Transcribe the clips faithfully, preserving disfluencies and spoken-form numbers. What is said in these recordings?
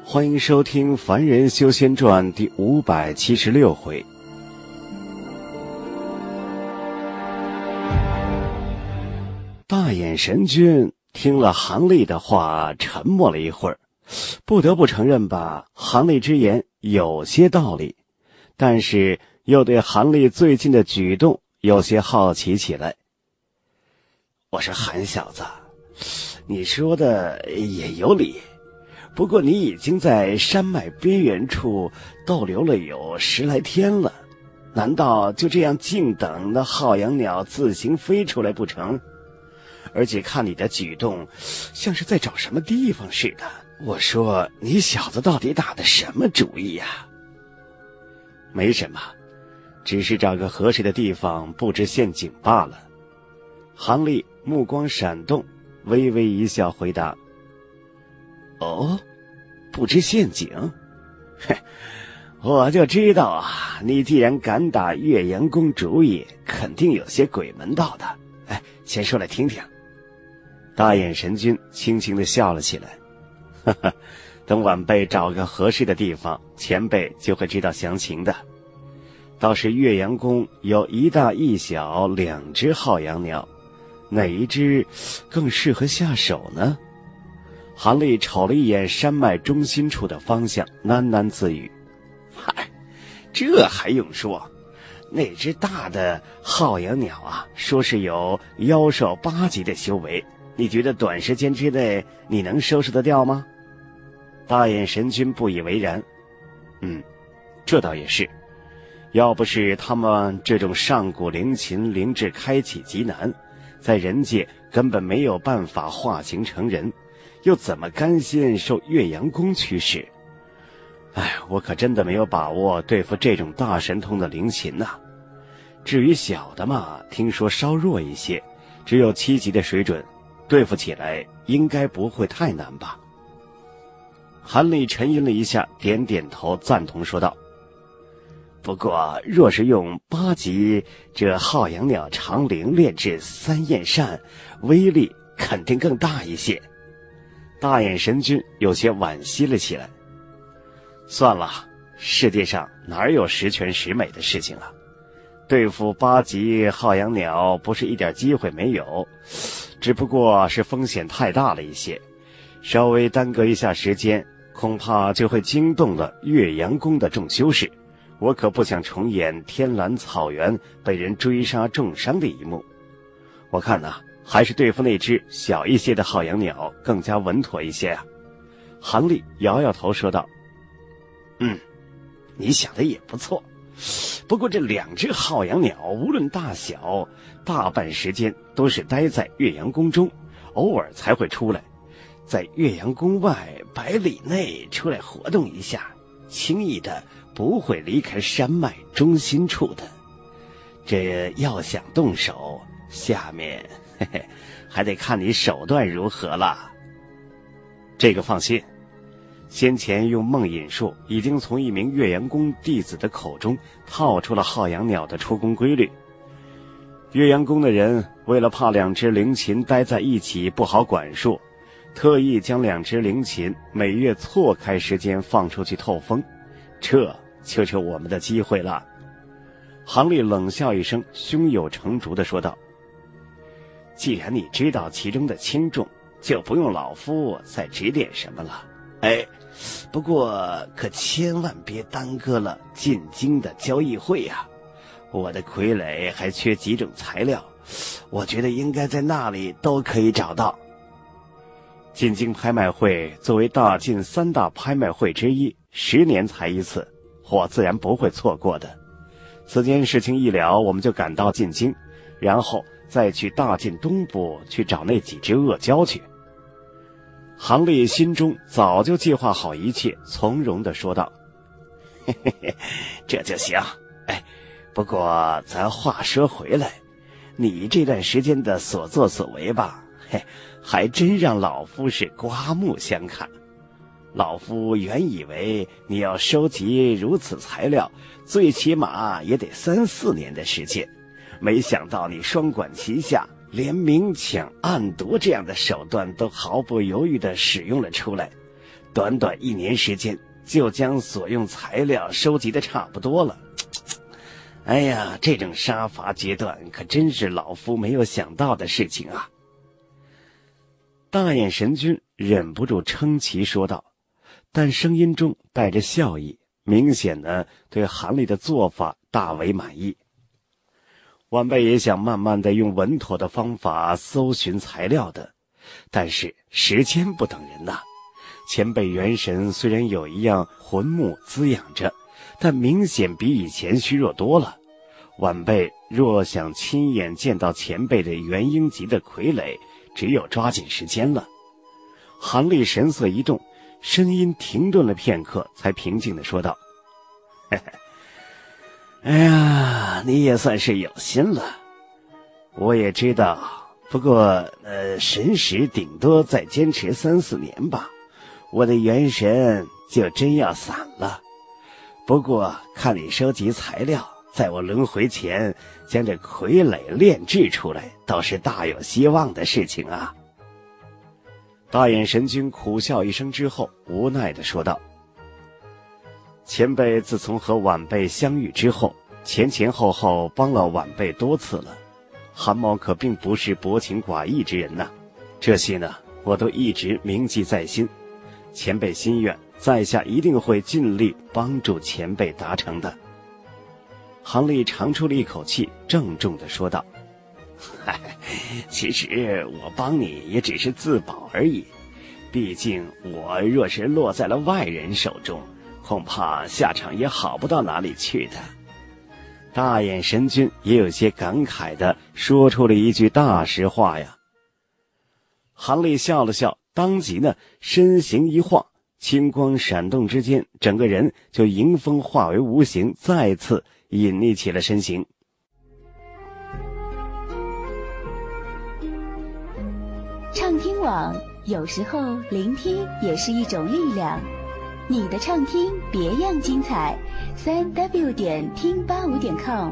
欢迎收听《凡人修仙传》第五百七十六回。大眼神君听了韩立的话，沉默了一会儿，不得不承认吧，韩立之言有些道理，但是又对韩立最近的举动有些好奇起来。我说韩小子，你说的也有理，不过你已经在山脉边缘处逗留了有十来天了，难道就这样静等那浩洋鸟自行飞出来不成？而且看你的举动像是在找什么地方似的。我说你小子到底打的什么主意呀？没什么，只是找个合适的地方布置陷阱罢了。韩立目光闪动，微微一笑回答：哦，布置陷阱？嘿，我就知道啊，你既然敢打岳阳宫主意，肯定有些鬼门道的。哎，先说来听听。大眼神君轻轻地笑了起来，哈哈，等晚辈找个合适的地方，前辈就会知道详情的。倒是岳阳宫有一大一小两只浩洋鸟，哪一只更适合下手呢？韩立瞅了一眼山脉中心处的方向，喃喃自语：嗨，这还用说，那只大的浩洋鸟啊，说是有妖兽八级的修为，你觉得短时间之内你能收拾得掉吗？大眼神君不以为然。嗯，这倒也是，要不是他们这种上古灵禽灵智开启极难，在人界根本没有办法化形成人，又怎么甘心受岳阳宫驱使？哎，我可真的没有把握对付这种大神通的灵禽呐、啊。至于小的嘛，听说稍弱一些，只有七级的水准，对付起来应该不会太难吧。韩立沉吟了一下，点点头赞同说道：不过若是用八级这浩洋鸟长灵炼制三焰扇，威力肯定更大一些。大眼神君有些惋惜了起来。算了，世界上哪有十全十美的事情啊？对付八级浩洋鸟不是一点机会没有，只不过是风险太大了一些，稍微耽搁一下时间，恐怕就会惊动了岳阳宫的众修士。我可不想重演天蓝草原被人追杀重伤的一幕。我看呐、啊，还是对付那只小一些的浩洋鸟更加稳妥一些啊。韩立摇摇头说道：嗯，你想的也不错，不过这两只浩洋鸟无论大小，大半时间都是待在岳阳宫中，偶尔才会出来，在岳阳宫外百里内出来活动一下，轻易的不会离开山脉中心处的。这要想动手，下面嘿嘿还得看你手段如何了。这个放心，先前用梦引术已经从一名岳阳宫弟子的口中套出了浩洋鸟的出宫规律。岳阳宫的人为了怕两只灵禽待在一起不好管束，特意将两只灵禽每月错开时间放出去透风，这就是我们的机会了。韩立冷笑一声，胸有成竹地说道：既然你知道其中的轻重，就不用老夫再指点什么了。哎，不过可千万别耽搁了进京的交易会呀、啊！我的傀儡还缺几种材料，我觉得应该在那里都可以找到。进京拍卖会作为大晋三大拍卖会之一，十年才一次，我自然不会错过的。此件事情一了，我们就赶到进京，然后再去大晋东部去找那几只恶蛟去。韩立心中早就计划好一切，从容地说道：嘿嘿嘿，这就行。哎，不过咱话说回来，你这段时间的所作所为吧，嘿，还真让老夫是刮目相看。老夫原以为你要收集如此材料，最起码也得三四年的时间，没想到你双管齐下，连明抢暗夺这样的手段都毫不犹豫地使用了出来， 短短一年时间就将所用材料收集的差不多了。哎呀，这种杀伐决断可真是老夫没有想到的事情啊。大眼神君忍不住称奇说道，但声音中带着笑意，明显的对韩立的做法大为满意。晚辈也想慢慢的用稳妥的方法搜寻材料的，但是时间不等人呐。前辈元神虽然有一样魂木滋养着，但明显比以前虚弱多了。晚辈若想亲眼见到前辈的元婴级的傀儡，只有抓紧时间了。韩立神色一动，声音停顿了片刻，才平静地说道：嘿嘿，哎呀，你也算是有心了。我也知道，不过呃，神识顶多再坚持三四年吧，我的元神就真要散了。不过看你收集材料，在我轮回前将这傀儡炼制出来，倒是大有希望的事情啊。大眼神君苦笑一声之后，无奈地说道：前辈自从和晚辈相遇之后，前前后后帮了晚辈多次了，韩某可并不是薄情寡义之人呐，这些呢我都一直铭记在心，前辈心愿，在下一定会尽力帮助前辈达成的。韩立长出了一口气，郑重地说道：嗨，其实我帮你也只是自保而已，毕竟我若是落在了外人手中，恐怕下场也好不到哪里去的。大眼神君也有些感慨地说出了一句大实话呀。韩立笑了笑，当即呢身形一晃，青光闪动之间，整个人就迎风化为无形，再次隐匿起了身形。 畅听网，有时候聆听也是一种力量。你的畅听别样精彩，三 w 点听八五点 com。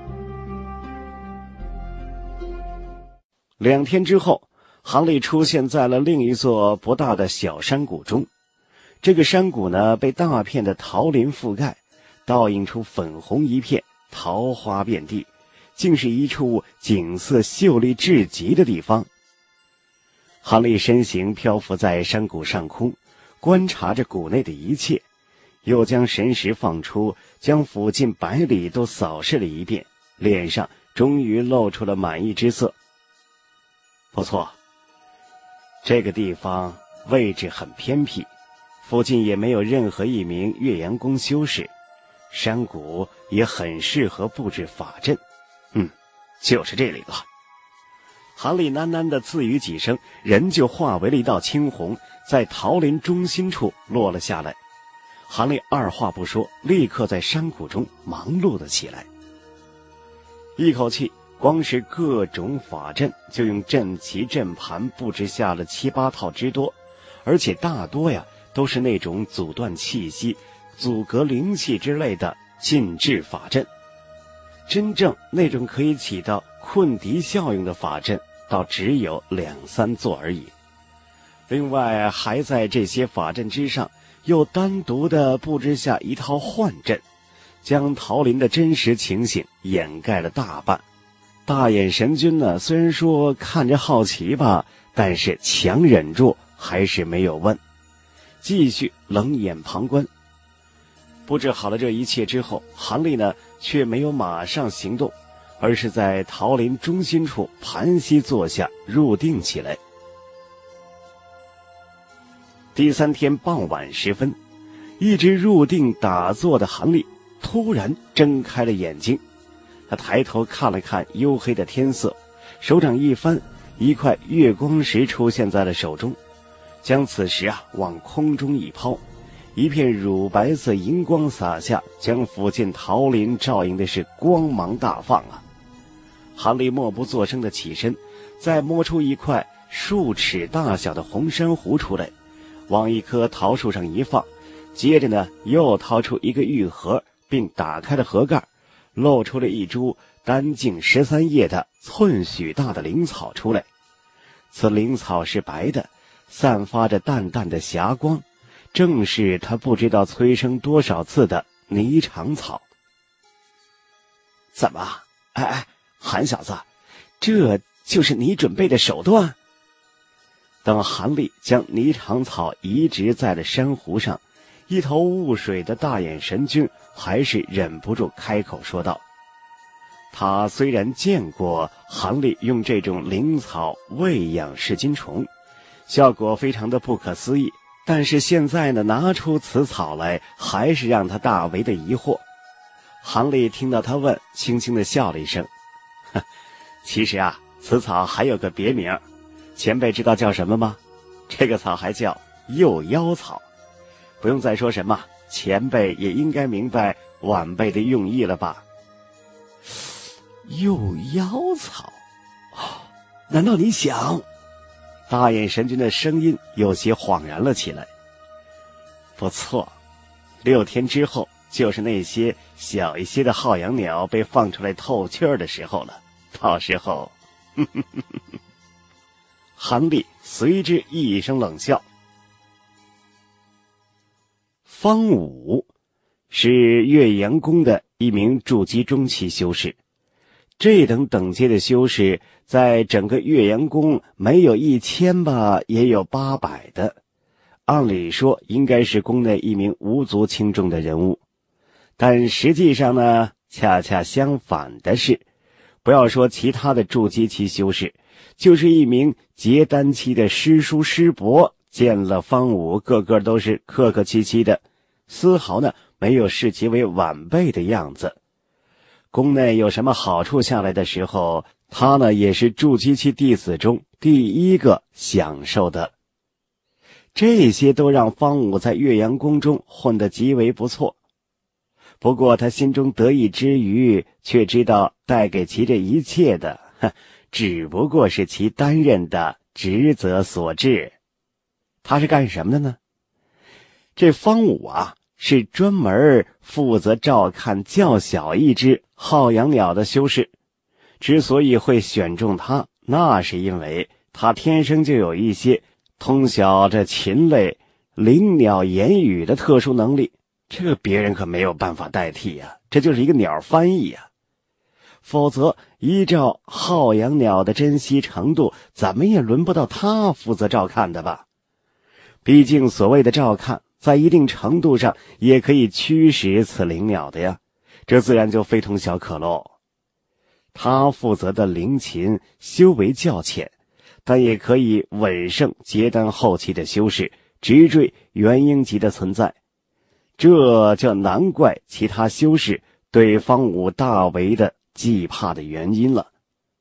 两天之后，韩立出现在了另一座不大的小山谷中。这个山谷呢，被大片的桃林覆盖，倒映出粉红一片，桃花遍地，竟是一处景色秀丽至极的地方。韩立身形漂浮在山谷上空，观察着谷内的一切，又将神识放出，将附近百里都扫视了一遍，脸上终于露出了满意之色。不错，这个地方位置很偏僻，附近也没有任何一名岳阳宫修士，山谷也很适合布置法阵。嗯，就是这里了。韩立喃喃地自语几声，人就化为了一道青红，在桃林中心处落了下来。韩立二话不说，立刻在山谷中忙碌了起来。一口气，光是各种法阵就用阵旗阵盘布置下了七八套之多，而且大多呀都是那种阻断气息、阻隔灵气之类的禁制法阵。真正那种可以起到困敌效用的法阵，倒只有两三座而已。另外还在这些法阵之上，又单独的布置下一套幻阵，将桃林的真实情形掩盖了大半。大眼神君呢，虽然说看着好奇吧，但是强忍住还是没有问，继续冷眼旁观。布置好了这一切之后，韩立呢却没有马上行动，而是在桃林中心处盘膝坐下，入定起来。第三天傍晚时分，一直入定打坐的韩立突然睁开了眼睛，他抬头看了看黝黑的天色，手掌一翻，一块月光石出现在了手中，将此时啊往空中一抛，一片乳白色银光洒下，将附近桃林照映的是光芒大放啊！韩立默不作声的起身，再摸出一块数尺大小的红珊瑚出来，往一棵桃树上一放，接着呢又掏出一个玉盒，并打开了盒盖，露出了一株单茎十三叶的寸许大的灵草出来。此灵草是白的，散发着淡淡的霞光， 正是他不知道催生多少次的霓裳草。怎么？哎哎，韩小子，这就是你准备的手段？等韩立将霓裳草移植在了珊瑚上，一头雾水的大眼神君还是忍不住开口说道。他虽然见过韩立用这种灵草喂养噬金虫，效果非常的不可思议，但是现在呢，拿出此草来，还是让他大为的疑惑。韩立听到他问，轻轻地笑了一声，其实啊，此草还有个别名，前辈知道叫什么吗？这个草还叫诱妖草。不用再说什么，前辈也应该明白晚辈的用意了吧？诱妖草？难道你想？大眼神君的声音有些恍然了起来。不错，六天之后就是那些小一些的浩洋鸟被放出来透气儿的时候了，到时候呵呵呵呵。韩立随之一声冷笑。方武是岳阳宫的一名筑基中期修士，这等等阶的修士在整个岳阳宫没有一千吧，也有八百的，按理说应该是宫内一名无足轻重的人物。但实际上呢，恰恰相反的是，不要说其他的筑基期修士，就是一名结丹期的师叔师伯，见了方武个个都是客客气气的，丝毫呢没有视其为晚辈的样子。宫内有什么好处下来的时候，他呢也是筑基期弟子中第一个享受的。这些都让方武在岳阳宫中混得极为不错。不过他心中得意之余，却知道带给其这一切的，只不过是其担任的职责所致。他是干什么的呢？这方武啊，是专门负责照看较小一只浩洋鸟的修士。之所以会选中他，那是因为他天生就有一些通晓这禽类灵鸟言语的特殊能力，这个别人可没有办法代替呀、啊，这就是一个鸟翻译呀、啊。否则依照浩洋鸟的珍惜程度，怎么也轮不到他负责照看的吧。毕竟所谓的照看，在一定程度上也可以驱使此灵鸟的呀，这自然就非同小可喽。他负责的灵禽修为较浅，但也可以稳胜结丹后期的修士，直坠元婴级的存在。这就难怪其他修士对方武大为的惧怕的原因了。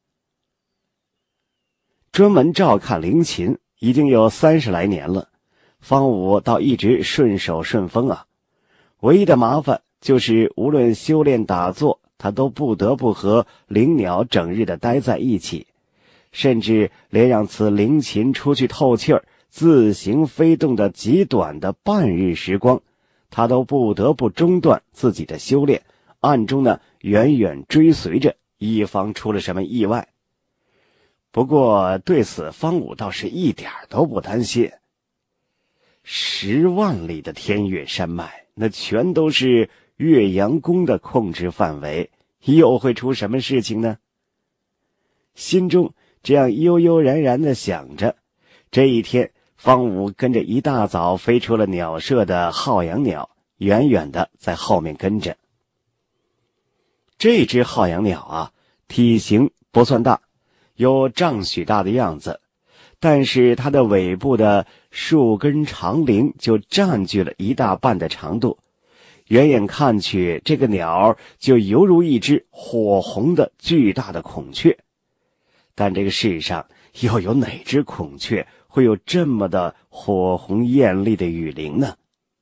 专门照看灵禽已经有三十来年了，方武倒一直顺手顺风啊。唯一的麻烦就是无论修炼打坐，他都不得不和灵鸟整日的待在一起，甚至连让此灵禽出去透气儿自行飞动的极短的半日时光，他都不得不中断自己的修炼，暗中呢远远追随着，以防出了什么意外。不过对此方武倒是一点都不担心。十万里的天岳山脉，那全都是岳阳宫的控制范围，又会出什么事情呢？心中这样悠悠然然地想着，这一天方武跟着一大早飞出了鸟舍的浩洋鸟，远远地在后面跟着。这只浩洋鸟啊，体型不算大，有丈许大的样子，但是它的尾部的数根长翎就占据了一大半的长度，远远看去，这个鸟就犹如一只火红的巨大的孔雀。但这个世上又有哪只孔雀会有这么的火红艳丽的羽翎呢？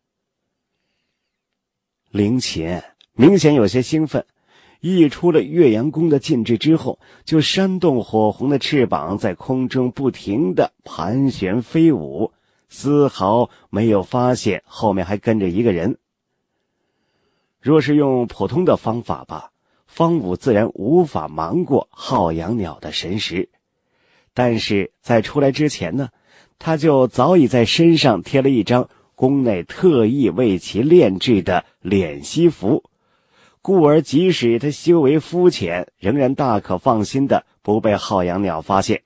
灵禽明显有些兴奋，一出了岳阳宫的禁制之后，就扇动火红的翅膀，在空中不停地盘旋飞舞，丝毫没有发现后面还跟着一个人。若是用普通的方法吧，方武自然无法瞒过浩洋鸟的神识，但是在出来之前呢，他就早已在身上贴了一张宫内特意为其炼制的敛息符，故而即使他修为肤浅，仍然大可放心的不被浩洋鸟发现。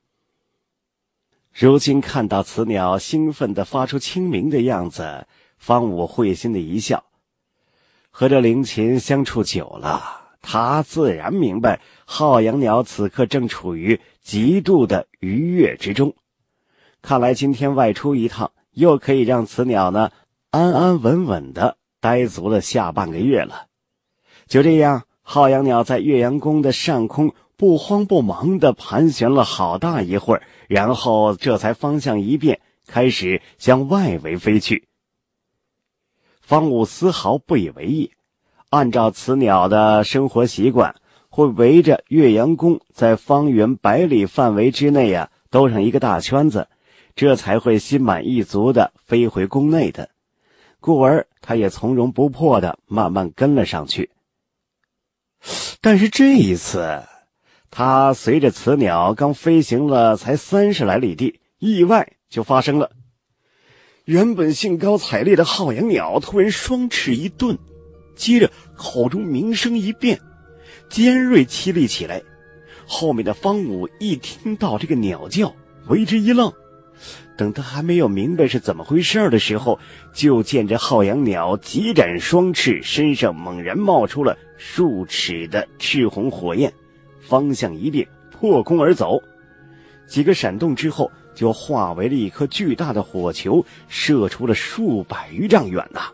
如今看到此鸟兴奋地发出清鸣的样子，方武会心的一笑。和这灵禽相处久了，他自然明白浩洋鸟此刻正处于极度的愉悦之中。看来今天外出一趟，又可以让此鸟呢安安稳稳地待足了下半个月了。就这样，浩洋鸟在岳阳宫的上空不慌不忙地盘旋了好大一会儿，然后这才方向一变，开始向外围飞去。方武丝毫不以为意，按照此鸟的生活习惯，会围着岳阳宫在方圆百里范围之内啊兜上一个大圈子，这才会心满意足地飞回宫内的。故而他也从容不迫地慢慢跟了上去。但是这一次，他随着此鸟刚飞行了才三十来里地，意外就发生了。原本兴高采烈的浩洋鸟突然双翅一顿，接着口中鸣声一变，尖锐凄厉起来。后面的方武一听到这个鸟叫，为之一愣，等他还没有明白是怎么回事的时候，就见这浩洋鸟急展双翅，身上猛然冒出了数尺的赤红火焰，方向一变，破空而走。几个闪动之后，就化为了一颗巨大的火球，射出了数百余丈远呐、啊。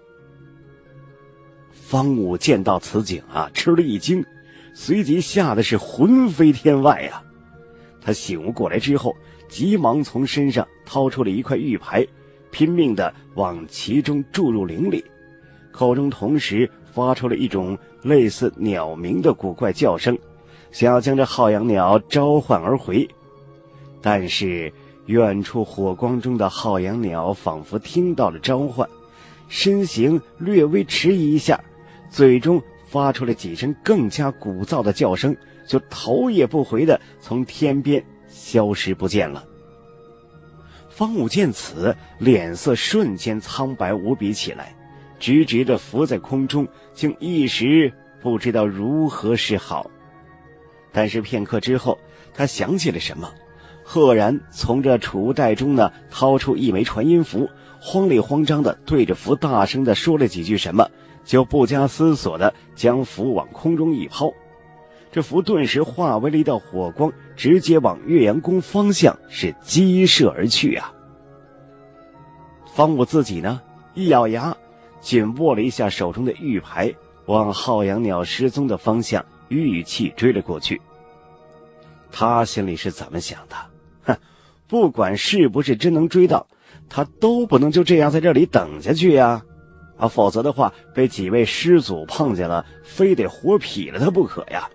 方武见到此景啊，吃了一惊，随即吓得是魂飞天外呀、啊。他醒悟过来之后，急忙从身上掏出了一块玉牌，拼命地往其中注入灵力，口中同时发出了一种类似鸟鸣的古怪叫声，想要将这浩洋鸟召唤而回。但是远处火光中的浩洋鸟仿佛听到了召唤，身形略微迟疑一下，最终发出了几声更加鼓噪的叫声，就头也不回地从天边消失不见了。方武见此，脸色瞬间苍白无比起来，直直地浮在空中，竟一时不知道如何是好。但是片刻之后，他想起了什么，赫然从这储物袋中呢掏出一枚传音符，慌里慌张地对着符大声地说了几句什么，就不加思索地将符往空中一抛。这符顿时化为了一道火光，直接往岳阳宫方向是激射而去啊！方武自己呢，一咬牙，紧握了一下手中的玉牌，往浩洋鸟失踪的方向玉气追了过去。他心里是怎么想的？哼，不管是不是真能追到，他都不能就这样在这里等下去呀！啊，否则的话，被几位师祖碰见了，非得活劈了他不可呀！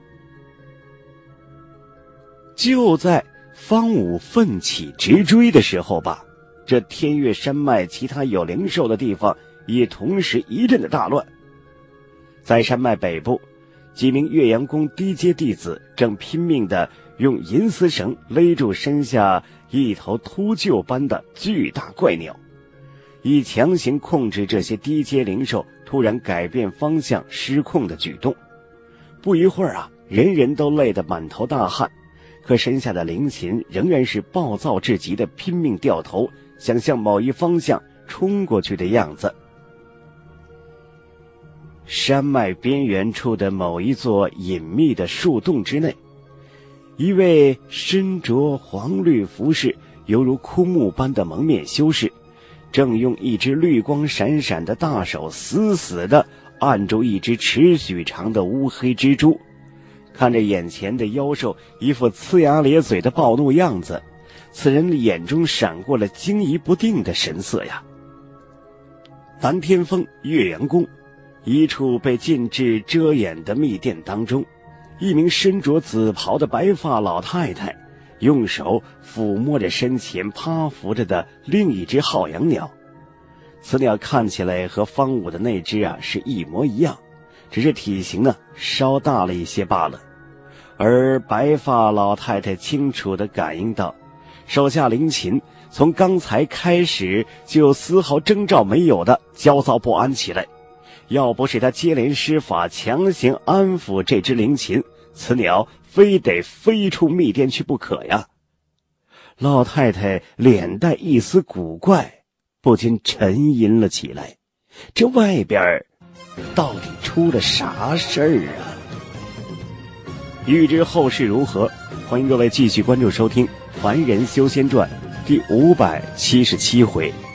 就在方武奋起直追的时候吧，这天岳山脉其他有灵兽的地方也同时一阵的大乱。在山脉北部，几名岳阳宫低阶弟子正拼命地用银丝绳勒住身下一头秃鹫般的巨大怪鸟，以强行控制这些低阶灵兽突然改变方向失控的举动。不一会儿啊，人人都累得满头大汗，可身下的灵禽仍然是暴躁至极的拼命掉头，想向某一方向冲过去的样子。山脉边缘处的某一座隐秘的树洞之内，一位身着黄绿服饰犹如枯木般的蒙面修士，正用一只绿光闪闪的大手死死地按住一只尺许长的乌黑蜘蛛。看着眼前的妖兽一副呲牙咧嘴的暴怒样子，此人的眼中闪过了惊疑不定的神色呀。南天峰岳阳宫一处被禁制遮掩的密殿当中，一名身着紫袍的白发老太太用手抚摸着身前趴伏着的另一只浩洋鸟。此鸟看起来和方武的那只啊是一模一样，只是体型呢稍大了一些罢了。而白发老太太清楚地感应到手下灵禽从刚才开始就丝毫征兆没有的焦躁不安起来。要不是他接连施法强行安抚这只灵禽，此鸟非得飞出密殿去不可呀。老太太脸带一丝古怪，不禁沉吟了起来。这外边到底出了啥事儿啊？欲知后事如何，欢迎各位继续关注收听《凡人修仙传》第五百七十七回。